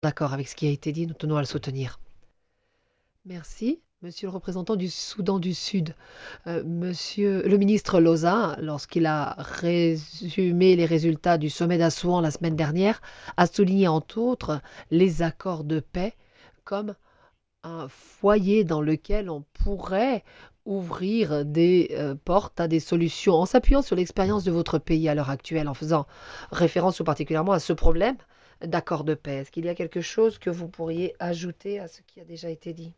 D'accord avec ce qui a été dit, nous tenons à le soutenir. Merci, monsieur le représentant du Soudan du Sud. Monsieur le ministre Loza, lorsqu'il a résumé les résultats du sommet d'Assouan la semaine dernière, a souligné entre autres les accords de paix comme un foyer dans lequel on pourrait ouvrir des portes à des solutions en s'appuyant sur l'expérience de votre pays à l'heure actuelle, en faisant référence tout particulièrement à ce problème d'accord de paix. Est-ce qu'il y a quelque chose que vous pourriez ajouter à ce qui a déjà été dit?